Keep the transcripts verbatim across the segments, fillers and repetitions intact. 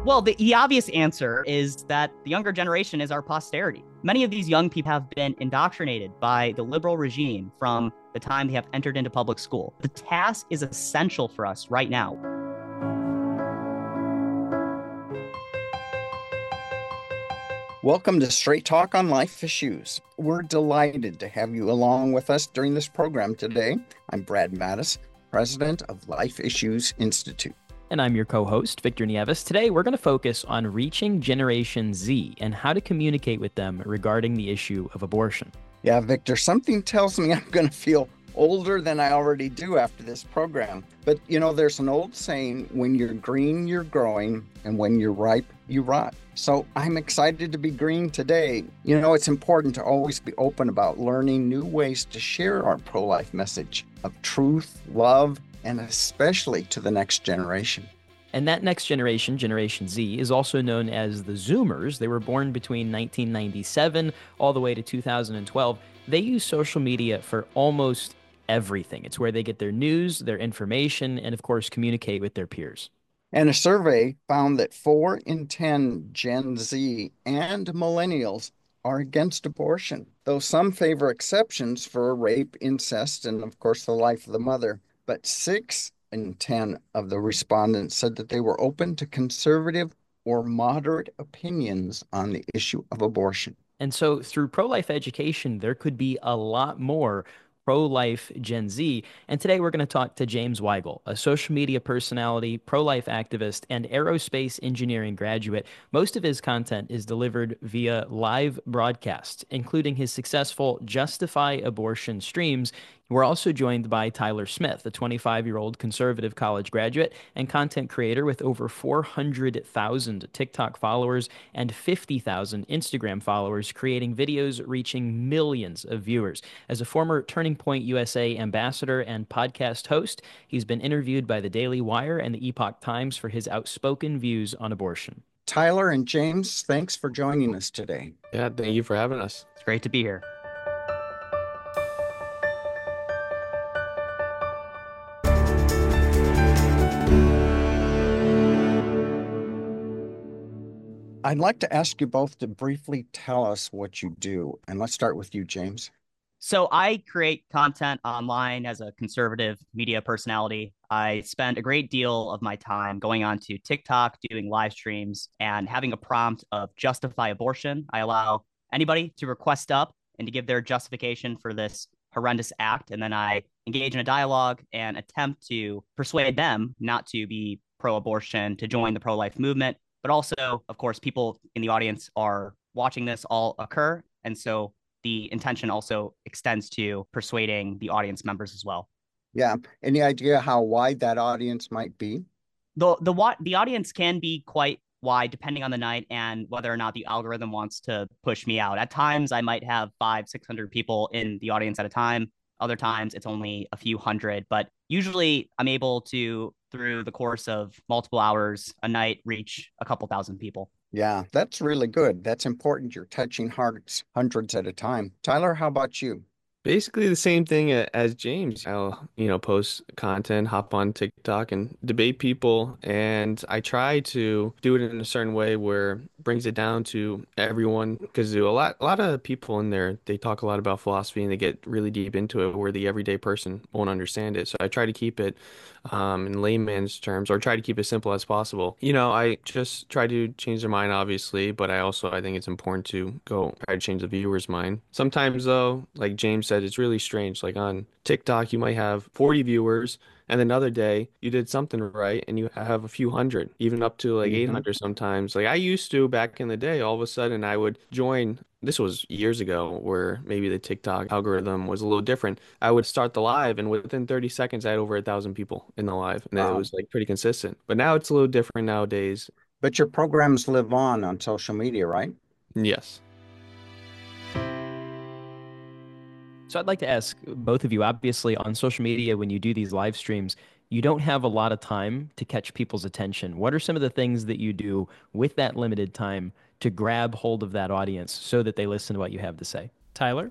Well, the, the obvious answer is that the younger generation is our posterity. Many of these young people have been indoctrinated by the liberal regime from the time they have entered into public school. The task is essential for us right now. Welcome to Straight Talk on Life Issues. We're delighted to have you along with us during this program today. I'm Brad Mattis, president of Life Issues Institute. And I'm your co-host, Victor Nieves. Today, we're going to focus on reaching Generation Z and how to communicate with them regarding the issue of abortion. Yeah, Victor, something tells me I'm going to feel older than I already do after this program. But, you know, there's an old saying, when you're green, you're growing, and when you're ripe, you rot. So I'm excited to be green today. You know, it's important to always be open about learning new ways to share our pro-life message of truth, love, and especially to the next generation. And that next generation, Generation Z, is also known as the Zoomers. They were born between nineteen ninety-seven all the way to two thousand twelve. They use social media for almost everything. It's where they get their news, their information, and of course, communicate with their peers. And a survey found that four in ten Gen Z and millennials are against abortion, though some favor exceptions for rape, incest, and of course, the life of the mother. But six in ten of the respondents said that they were open to conservative or moderate opinions on the issue of abortion. And so through pro-life education, there could be a lot more pro-life Gen Z. And today we're going to talk to James Weigel, a social media personality, pro-life activist, and aerospace engineering graduate. Most of his content is delivered via live broadcast, including his successful Justify Abortion streams. We're also joined by Tyler Smith, a twenty-five-year-old conservative college graduate and content creator with over four hundred thousand TikTok followers and fifty thousand Instagram followers, creating videos reaching millions of viewers. As a former Turning Point U S A ambassador and podcast host, he's been interviewed by the Daily Wire and the Epoch Times for his outspoken views on abortion. Tyler and James, thanks for joining us today. Yeah, thank you for having us. It's great to be here. I'd like to ask you both to briefly tell us what you do. And let's start with you, James. So I create content online as a conservative media personality. I spend a great deal of my time going on to TikTok, doing live streams, and having a prompt of justify abortion. I allow anybody to request up and to give their justification for this horrendous act. And then I engage in a dialogue and attempt to persuade them not to be pro-abortion, to join the pro-life movement. But also, of course, people in the audience are watching this all occur. And so the intention also extends to persuading the audience members as well. Yeah. Any idea how wide that audience might be? The, the, the audience can be quite wide depending on the night and whether or not the algorithm wants to push me out. At times, I might have five, six hundred people in the audience at a time. Other times, it's only a few hundred. But usually, I'm able to, through the course of multiple hours a night, reach a couple thousand people. Yeah, that's really good. That's important. You're touching hearts hundreds at a time. Tyler, how about you? Basically the same thing as James. I'll, you know, post content, hop on TikTok and debate people. And I try to do it in a certain way where it brings it down to everyone. Because a lot, a lot of people in there, they talk a lot about philosophy and they get really deep into it where the everyday person won't understand it. So I try to keep it um, in layman's terms or try to keep it simple as possible. You know, I just try to change their mind, obviously, but I also, I think it's important to go try to change the viewer's mind. Sometimes though, like James said, it's really strange. Like on TikTok, you might have forty viewers, and another day you did something right and you have a few hundred, even up to like mm-hmm. eight hundred sometimes. Like I used to back in the day, all of a sudden I would join. This was years ago where maybe the TikTok algorithm was a little different. I would start the live and within thirty seconds, I had over a thousand people in the live. And wow. It was like pretty consistent. But now it's a little different nowadays. But your programs live on on social media, right? Yes. So I'd like to ask both of you, obviously on social media, when you do these live streams, you don't have a lot of time to catch people's attention. What are some of the things that you do with that limited time to grab hold of that audience so that they listen to what you have to say? Tyler?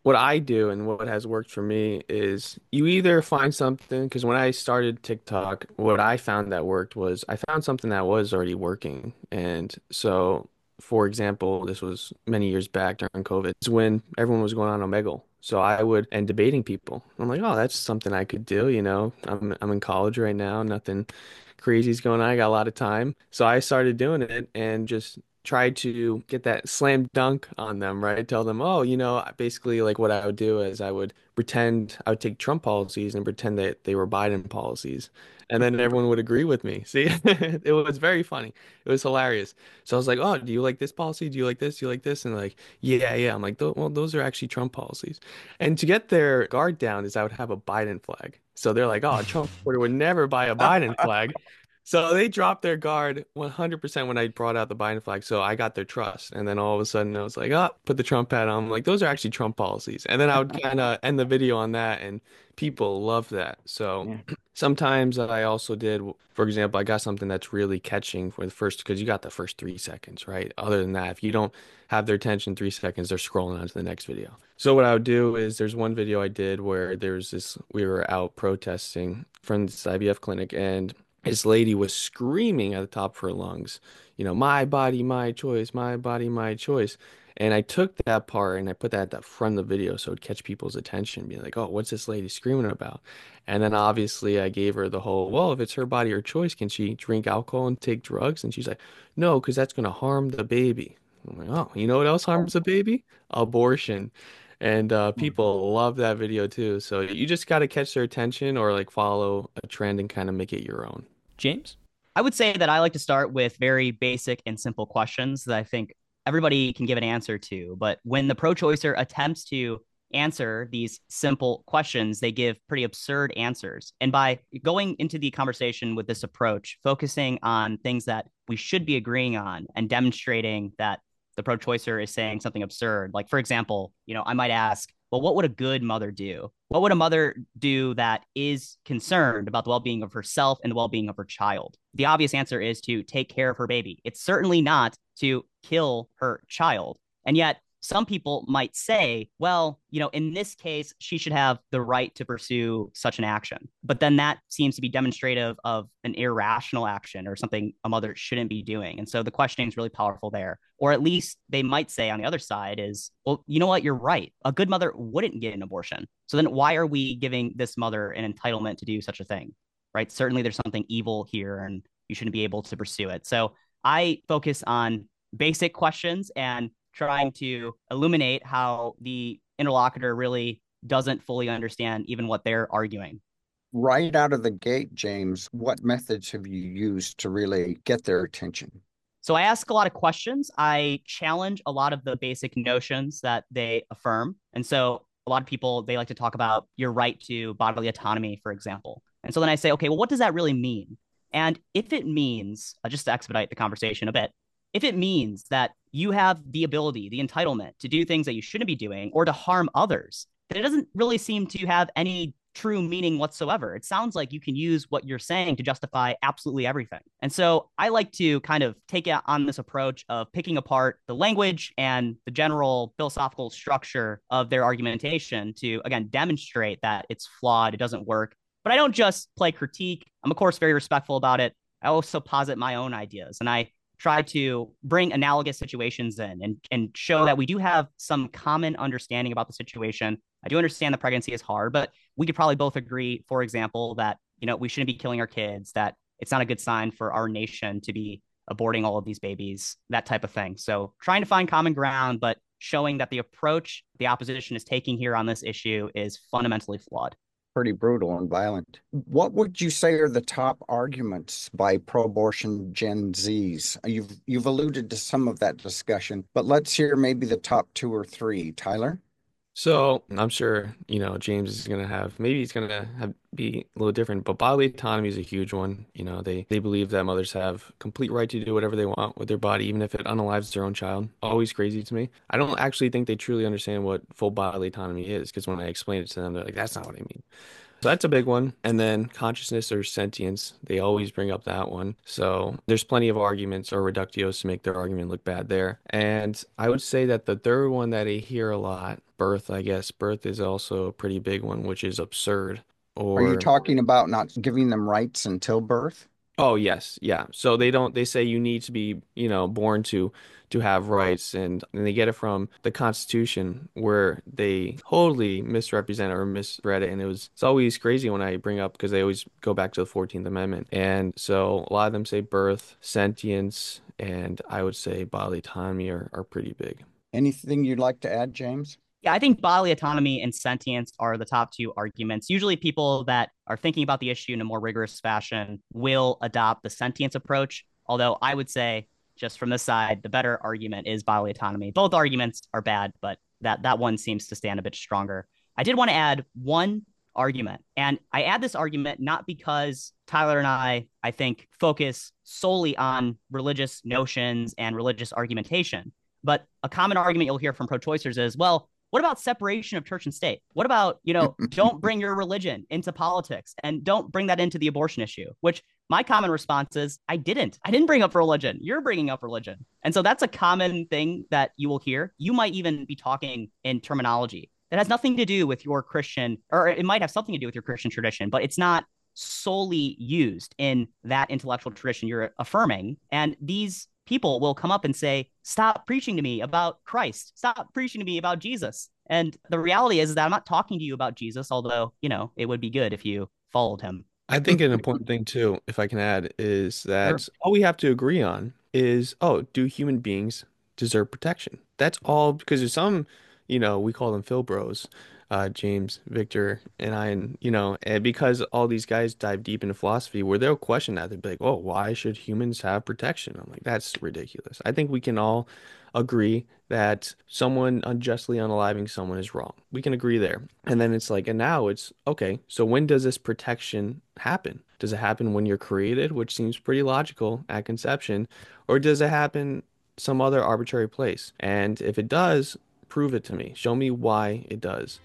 what I do and what has worked for me is you either find something, because when I started TikTok, what I found that worked was I found something that was already working. And so, for example, this was many years back during COVID, it's when everyone was going on Omegle. So I would, and debating people. I'm like, oh, that's something I could do, you know. I'm I'm in college right now, nothing crazy's going on. I got a lot of time. So I started doing it and just tried to get that slam dunk on them, right? Tell them, oh, you know, basically like what I would do is I would pretend I would take Trump policies and pretend that they were Biden policies. And then everyone would agree with me. See, it was very funny. It was hilarious. So I was like, oh, do you like this policy? Do you like this? Do you like this? And like, yeah, yeah. I'm like, well, those are actually Trump policies. And to get their guard down is I would have a Biden flag. So they're like, oh, a Trump supporter would never buy a Biden flag. So they dropped their guard one hundred percent when I brought out the Biden flag. So I got their trust. And then all of a sudden I was like, oh, put the Trump hat on. I'm like, those are actually Trump policies. And then I would kind of end the video on that. And people love that. So Yeah. sometimes I also did, for example, I got something that's really catching for the first, because you got the first three seconds, right? Other than that, if you don't have their attention three seconds, they're scrolling on to the next video. So what I would do is there's one video I did where there's this, we were out protesting from this I V F clinic, and this lady was screaming at the top of her lungs, you know, my body, my choice, my body, my choice. And I took that part and I put that at the front of the video so it'd catch people's attention, be like, oh, what's this lady screaming about? And then obviously I gave her the whole, well, if it's her body or choice, can she drink alcohol and take drugs? And she's like, no, because that's going to harm the baby. I'm like, oh, you know what else harms a baby? Abortion. And uh, people love that video too. So you just got to catch their attention or like follow a trend and kind of make it your own. James? I would say that I like to start with very basic and simple questions that I think everybody can give an answer to. But when the pro-choicer attempts to answer these simple questions, they give pretty absurd answers. And by going into the conversation with this approach, focusing on things that we should be agreeing on and demonstrating that the pro-choicer is saying something absurd. Like, for example, you know, I might ask, well, what would a good mother do? What would a mother do that is concerned about the well-being of herself and the well-being of her child? The obvious answer is to take care of her baby. It's certainly not to kill her child. And yet some people might say, well, you know, in this case, she should have the right to pursue such an action. But then that seems to be demonstrative of an irrational action or something a mother shouldn't be doing. And so the questioning is really powerful there. Or at least they might say on the other side is, well, you know what? You're right. A good mother wouldn't get an abortion. So then why are we giving this mother an entitlement to do such a thing? Right? Certainly there's something evil here and you shouldn't be able to pursue it. So I focus on basic questions and trying to illuminate how the interlocutor really doesn't fully understand even what they're arguing. Right out of the gate, James, what methods have you used to really get their attention? So I ask a lot of questions. I challenge a lot of the basic notions that they affirm. And so a lot of people, they like to talk about your right to bodily autonomy, for example. And so then I say, okay, well, what does that really mean? And if it means, uh, just to expedite the conversation a bit, if it means that you have the ability, the entitlement to do things that you shouldn't be doing or to harm others, then it doesn't really seem to have any true meaning whatsoever. It sounds like you can use what you're saying to justify absolutely everything. And so I like to kind of take it on this approach of picking apart the language and the general philosophical structure of their argumentation to, again, demonstrate that it's flawed, it doesn't work. But I don't just play critique. I'm, of course, very respectful about it. I also posit my own ideas, and I try to bring analogous situations in and, and show that we do have some common understanding about the situation. I do understand the pregnancy is hard, but we could probably both agree, for example, that, you know, we shouldn't be killing our kids, that it's not a good sign for our nation to be aborting all of these babies, that type of thing. So trying to find common ground, but showing that the approach the opposition is taking here on this issue is fundamentally flawed. Pretty brutal and violent. What would you say are the top arguments by pro-abortion Gen Zs? You've you've alluded to some of that discussion, but let's hear maybe the top two or three. Tyler? So I'm sure, you know, James is going to have, maybe he's going to have be a little different, but bodily autonomy is a huge one. You know, they, they believe that mothers have complete right to do whatever they want with their body, even if it unalives their own child. Always crazy to me. I don't actually think they truly understand what full bodily autonomy is, because when I explain it to them, they're like, that's not what I mean. So that's a big one. And then consciousness or sentience, they always bring up that one. So there's plenty of arguments or reductios to make their argument look bad there. And I would say that the third one that I hear a lot, birth, I guess, birth is also a pretty big one, which is absurd. Are you Or talking about not giving them rights until birth? oh yes, yeah. So they don't they say you need to be, you know, born to to have rights and, and they get it from the Constitution where they totally misrepresent or misread it and it was it's always crazy when I bring up because they always go back to the fourteenth Amendment. And so a lot of them say birth, sentience, and I would say bodily autonomy are, are pretty big. Anything you'd like to add, James? Yeah, I think bodily autonomy and sentience are the top two arguments. Usually, people that are thinking about the issue in a more rigorous fashion will adopt the sentience approach. Although I would say, just from this side, the better argument is bodily autonomy. Both arguments are bad, but that that one seems to stand a bit stronger. I did want to add one argument, and I add this argument not because Tyler and I, I think, focus solely on religious notions and religious argumentation. But a common argument you'll hear from pro-choicers is, well, what about separation of church and state? What about, you know, don't bring your religion into politics and don't bring that into the abortion issue, which my common response is I didn't. I didn't bring up religion. You're bringing up religion. And so that's a common thing that you will hear. You might even be talking in terminology that has nothing to do with your Christian, or it might have something to do with your Christian tradition, but it's not solely used in that intellectual tradition you're affirming. And these people will come up and say, stop preaching to me about Christ. Stop preaching to me about Jesus. And the reality is that I'm not talking to you about Jesus, although, you know, it would be good if you followed him. I think an important thing too, if I can add, is Sure. that all we have to agree on is, oh, do human beings deserve protection? That's all because there's some, you know, we call them Phil Bros, uh, James, Victor, and I, and you know, and because all these guys dive deep into philosophy, where they'll question that, they'd be like, oh, why should humans have protection? I'm like, that's ridiculous. I think we can all agree that someone unjustly unaliving someone is wrong. We can agree there. And then it's like, and now it's okay, so when does this protection happen? Does it happen when you're created, which seems pretty logical at conception, or does it happen some other arbitrary place? And if it does, prove it to me. Show me why it does.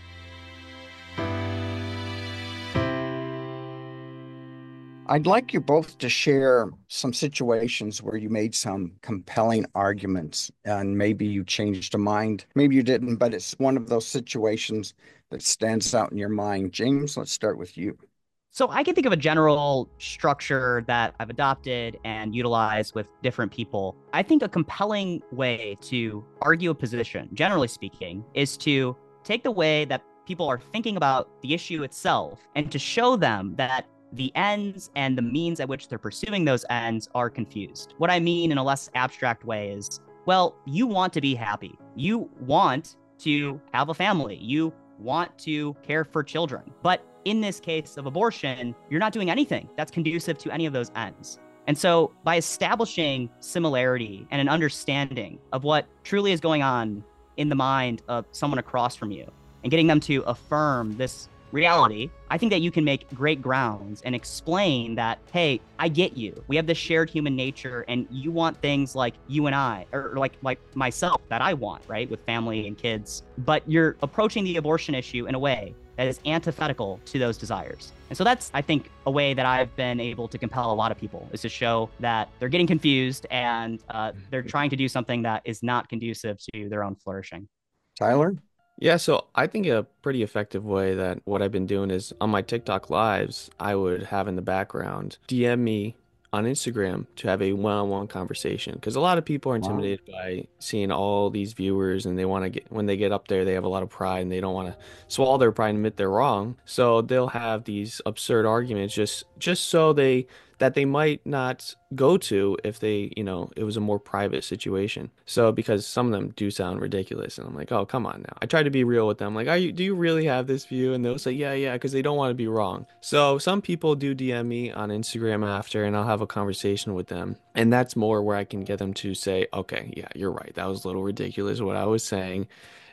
I'd like you both to share some situations where you made some compelling arguments and maybe you changed a mind. Maybe you didn't, but it's one of those situations that stands out in your mind. James, let's start with you. So I can think of a general structure that I've adopted and utilized with different people. I think a compelling way to argue a position, generally speaking, is to take the way that people are thinking about the issue itself and to show them that the ends and the means at which they're pursuing those ends are confused. What I mean in a less abstract way is, well, you want to be happy. You want to have a family. You want to care for children. But in this case of abortion, you're not doing anything that's conducive to any of those ends. And so by establishing similarity and an understanding of what truly is going on in the mind of someone across from you and getting them to affirm this reality, I think that you can make great grounds and explain that, hey, I get you. We have this shared human nature and you want things like you and I, or like like myself that I want, right, with family and kids. But you're approaching the abortion issue in a way that is antithetical to those desires. And so that's, I think, a way that I've been able to compel a lot of people is to show that they're getting confused and uh, they're trying to do something that is not conducive to their own flourishing. Tyler? Yeah, so I think a pretty effective way that what I've been doing is on my TikTok lives, I would have in the background D M me on Instagram to have a one-on-one conversation because a lot of people are Wow. intimidated by seeing all these viewers and they want to get when they get up there they have a lot of pride and they don't want to swallow their pride and admit they're wrong. So they'll have these absurd arguments just just so they that they might not go to if they, you know, it was a more private situation. So because some of them do sound ridiculous and I'm like, oh, come on now. I try to be real with them. Like, are you, do you really have this view? And they'll say, yeah, yeah, because they don't want to be wrong. So some people do D M me on Instagram after and I'll have a conversation with them. And that's more where I can get them to say, okay, yeah, you're right. That was a little ridiculous what I was saying.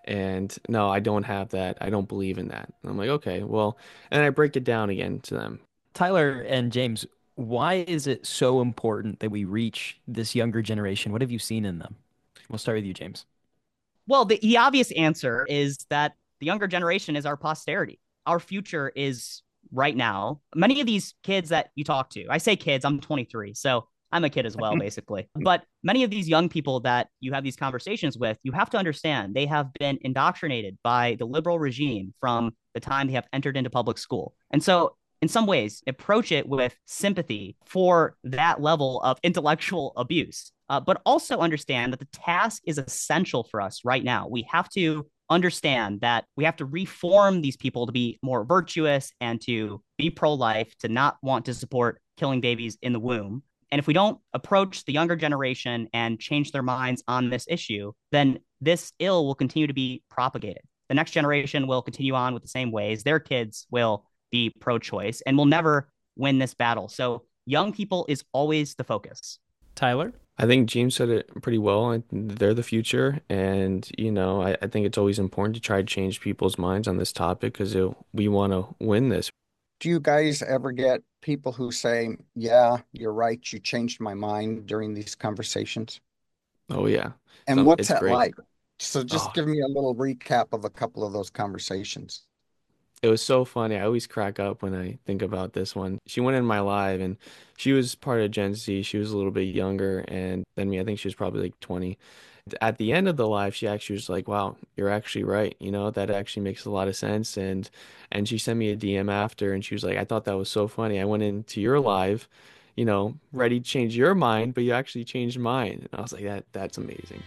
And no, I don't have that. I don't believe in that. And I'm like, okay, well, and I break it down again to them. Tyler and James, why is it so important that we reach this younger generation? What have you seen in them? We'll start with you, James. Well, the, the obvious answer is that the younger generation is our posterity. our future is right now. Many of these kids that you talk to, I say kids, I'm twenty-three, so I'm a kid as well, basically. But many of these young people that you have these conversations with, you have to understand they have been indoctrinated by the liberal regime from the time they have entered into public school. And so, in some ways, approach it with sympathy for that level of intellectual abuse, uh, but also understand that the task is essential for us right now. We have to understand that we have to reform these people to be more virtuous and to be pro-life, to not want to support killing babies in the womb. And if we don't approach the younger generation and change their minds on this issue, then this ill will continue to be propagated. The next generation will continue on with the same ways. Their kids will be pro-choice and will never win this battle. So young people is always the focus. Tyler? I think James said it pretty well. They're the future. And, you know, I, I think it's always important to try to change people's minds on this topic because we want to win this. Do you guys ever get people who say, yeah, you're right, you changed my mind during these conversations? Oh, yeah. And So what's it's that great. like? So just Oh, give me a little recap of a couple of those conversations. it was so funny. I always crack up when I think about this one. She went in my live and she was part of Gen Z. She was a little bit younger and than me. I think she was probably like twenty. At the end of the live, she actually was like, "Wow, you're actually right. You know, that actually makes a lot of sense." And and she sent me a D M after and she was like, "I thought that was so funny. I went into your live, you know, ready to change your mind, but you actually changed mine." And I was like, "That that's amazing."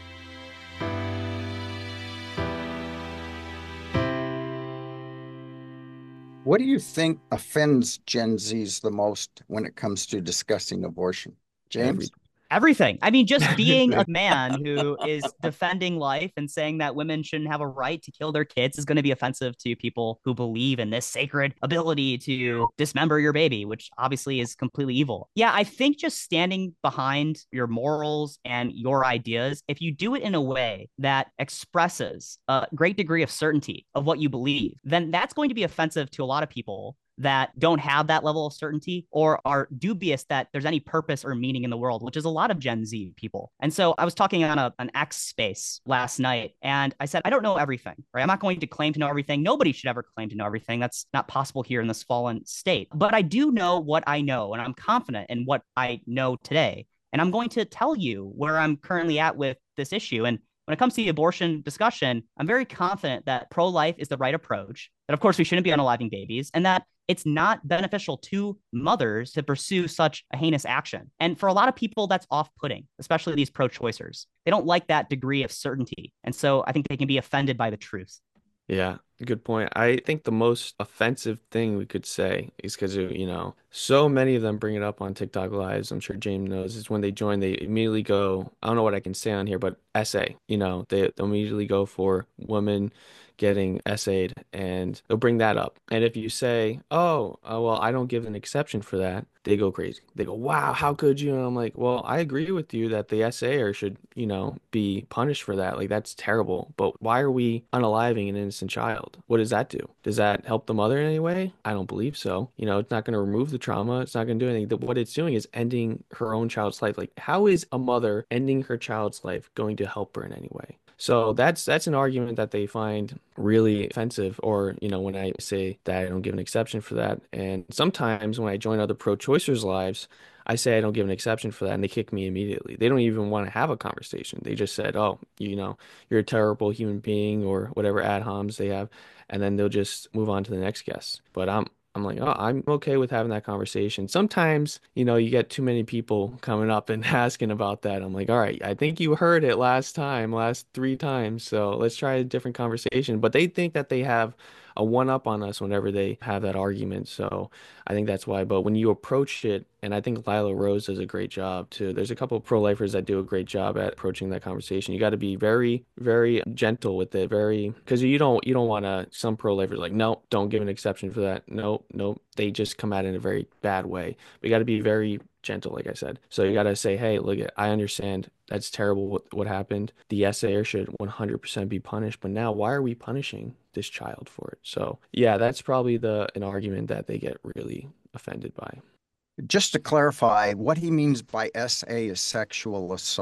What do you think offends Gen Zs the most when it comes to discussing abortion? Every James? Everything. I mean, just being a man who is defending life and saying that women shouldn't have a right to kill their kids is going to be offensive to people who believe in this sacred ability to dismember your baby, which obviously is completely evil. Yeah, I think just standing behind your morals and your ideas, if you do it in a way that expresses a great degree of certainty of what you believe, then that's going to be offensive to a lot of people that don't have that level of certainty or are dubious that there's any purpose or meaning in the world, which is a lot of Gen Z people. And so I was talking on a, an X space last night and I said, I don't know everything, right? I'm not going to claim to know everything. Nobody should ever claim to know everything. That's not possible here in this fallen state. But I do know what I know, and I'm confident in what I know today. And I'm going to tell you where I'm currently at with this issue. And when it comes to the abortion discussion, I'm very confident that pro-life is the right approach, that of course we shouldn't be unaliving babies, and that it's not beneficial to mothers to pursue such a heinous action. And for a lot of people, that's off-putting, especially these pro-choicers. They don't like that degree of certainty. And so I think they can be offended by the truth. Yeah, good point. I think the most offensive thing we could say is because, you know, so many of them bring it up on TikTok lives. I'm sure James knows is when they join, they immediately go, I don't know what I can say on here, but essay, you know, they they'll immediately go for women getting essayed and they'll bring that up. And if you say, oh, uh, well, I don't give an exception for that, they go crazy. They go, wow, how could you? And I'm like, well, I agree with you that the essayer should, you know, be punished for that. Like, that's terrible. But why are we unaliving an innocent child? What does that do? Does that help the mother in any way? I don't believe so. You know, it's not going to remove the trauma. It's not going to do anything. What it's doing is ending her own child's life. Like, how is a mother ending her child's life going to help her in any way? So that's that's an argument that they find really offensive, or, you know, when I say that I don't give an exception for that. And sometimes when I join other pro-choicers lives, I say I don't give an exception for that, and they kick me immediately. They don't even want to have a conversation. They just said, oh, you know, you're a terrible human being, or whatever ad homs they have, and then they'll just move on to the next guest. But I'm I'm like, oh, I'm okay with having that conversation. Sometimes, you know, you get too many people coming up and asking about that. I'm like, all right, I think you heard it last time, last three times. So let's try a different conversation. But they think that they have a one up on us whenever they have that argument. So I think that's why. But when you approach it, and I think Lila Rose does a great job too. There's a couple of pro-lifers that do a great job at approaching that conversation. You got to be very, very gentle with it, very, because you don't you don't want to. Some pro-lifers like, no, don't give an exception for that. No, no, they just come at it in a very bad way. We got to be very gentle, like I said. So you got to say, hey, look, I understand that's terrible what, what happened. The essayer should one hundred percent be punished, but now why are we punishing this child for it? So yeah, that's probably the an argument that they get really offended by. Just to clarify, what he means by S A is sexual assault.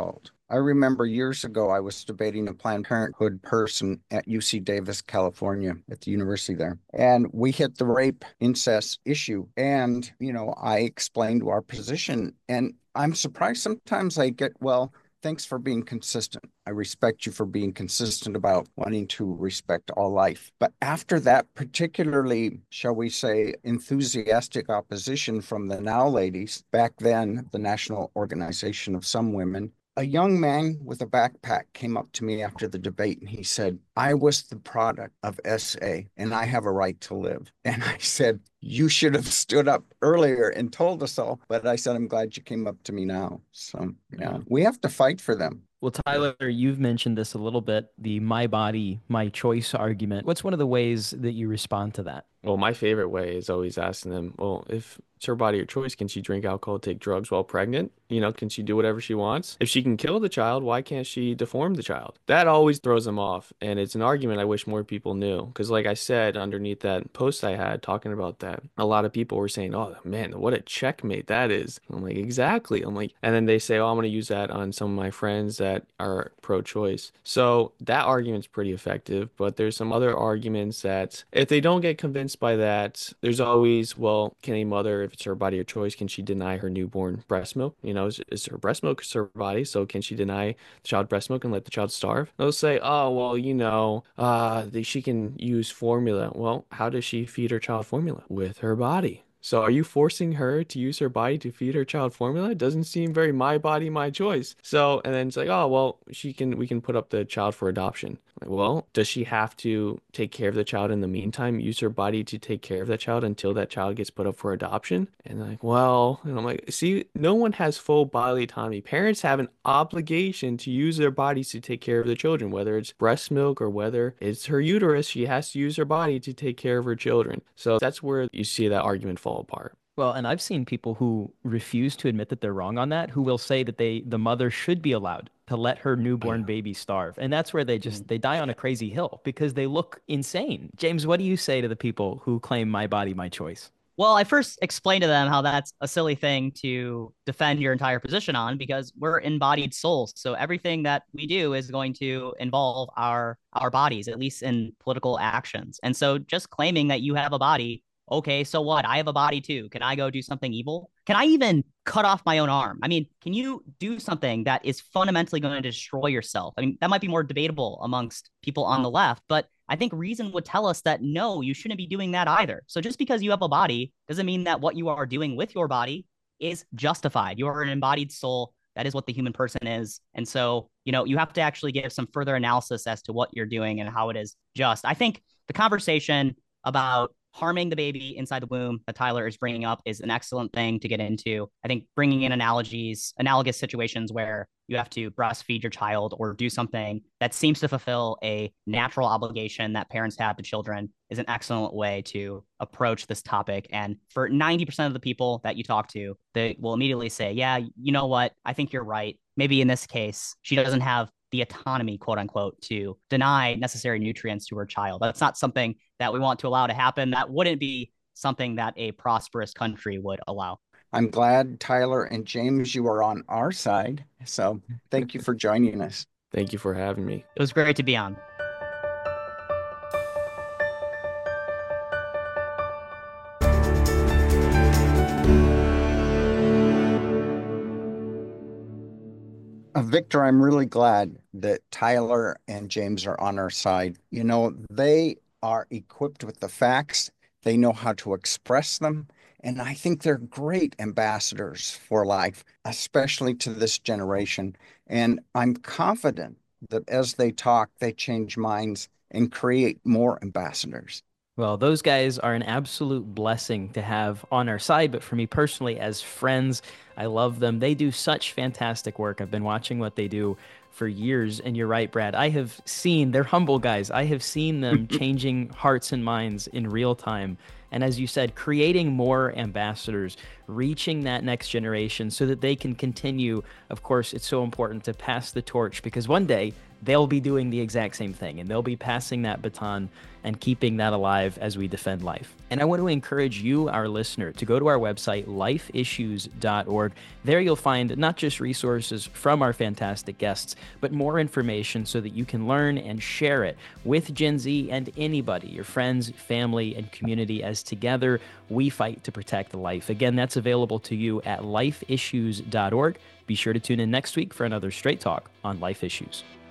I remember years ago, I was debating a Planned Parenthood person at U C Davis, California, at the university there. And we hit the rape incest issue. And, you know, I explained our position. And I'm surprised sometimes I get, well, thanks for being consistent. I respect you for being consistent about wanting to respect all life. But after that particularly, shall we say, enthusiastic opposition from the Now ladies, back then, the National Organization of Some Women, a young man with a backpack came up to me after the debate and he said, I was the product of S A and I have a right to live. And I said, you should have stood up earlier and told us all. But I said, I'm glad you came up to me now. So, yeah, we have to fight for them. Well, Tyler, you've mentioned this a little bit, the my body, my choice argument. What's one of the ways that you respond to that? Well, my favorite way is always asking them, well, if it's her body or choice, can she drink alcohol, take drugs while pregnant? You know, can she do whatever she wants? If she can kill the child, why can't she deform the child? That always throws them off. And it's an argument I wish more people knew. Because like I said, underneath that post I had talking about that, a lot of people were saying, oh, man, what a checkmate that is. I'm like, exactly. I'm like, and then they say, oh, I'm going to use that on some of my friends that are pro-choice. So that argument's pretty effective. But there's some other arguments that if they don't get convinced by that, there's always, well, can a mother, if it's her body or choice, can she deny her newborn breast milk? You know, is, is her breast milk her body? So can she deny the child breast milk and let the child starve? They'll say, oh, well, you know, uh, the, she can use formula. Well, how does she feed her child formula? With her body. So are you forcing her to use her body to feed her child formula? It doesn't seem very my body, my choice. So, and then it's like, oh, well, she can, we can put up the child for adoption. Like, well, does she have to take care of the child in the meantime, use her body to take care of that child until that child gets put up for adoption? And like, well, and I'm like, see, no one has full bodily autonomy. Parents have an obligation to use their bodies to take care of the children, whether it's breast milk or whether it's her uterus, she has to use her body to take care of her children. So that's where you see that argument fall apart. Well, and I've seen people who refuse to admit that they're wrong on that, who will say that they the mother should be allowed to let her newborn baby starve. And that's where they just they die on a crazy hill because they look insane. James, what do you say to the people who claim my body, my choice? Well, I first explained to them how that's a silly thing to defend your entire position on because we're embodied souls. So everything that we do is going to involve our our bodies, at least in political actions. And so just claiming that you have a body, okay, so what? I have a body too. Can I go do something evil? Can I even cut off my own arm? I mean, can you do something that is fundamentally going to destroy yourself? I mean, that might be more debatable amongst people on the left, but I think reason would tell us that no, you shouldn't be doing that either. So just because you have a body doesn't mean that what you are doing with your body is justified. You are an embodied soul. That is what the human person is. And so, you know, you have to actually give some further analysis as to what you're doing and how it is just. I think the conversation about harming the baby inside the womb that Tyler is bringing up is an excellent thing to get into. I think bringing in analogies, analogous situations where you have to breastfeed your child or do something that seems to fulfill a natural obligation that parents have to children is an excellent way to approach this topic. And for ninety percent of the people that you talk to, they will immediately say, yeah, you know what? I think you're right. Maybe in this case, she doesn't have the autonomy, quote unquote, to deny necessary nutrients to her child. That's not something that we want to allow to happen. That wouldn't be something that a prosperous country would allow. I'm glad, Tyler and James, you are on our side. So thank you for joining us. Thank you for having me. It was great to be on. Uh, Victor, I'm really glad that Tyler and James are on our side. You know, they are equipped with the facts. They know how to express them. And I think they're great ambassadors for life, especially to this generation. And I'm confident that as they talk, they change minds and create more ambassadors. Well, those guys are an absolute blessing to have on our side. But for me personally, as friends, I love them. They do such fantastic work. I've been watching what they do for years. And you're right, Brad. I have seen, they're humble guys. I have seen them changing hearts and minds in real time. And as you said, creating more ambassadors, reaching that next generation so that they can continue. Of course, it's so important to pass the torch because one day they'll be doing the exact same thing, and they'll be passing that baton and keeping that alive as we defend life. And I want to encourage you, our listener, to go to our website, life issues dot org. There you'll find not just resources from our fantastic guests, but more information so that you can learn and share it with Gen Z and anybody, your friends, family, and community, as together we fight to protect life. Again, that's available to you at life issues dot org. Be sure to tune in next week for another Straight Talk on Life Issues.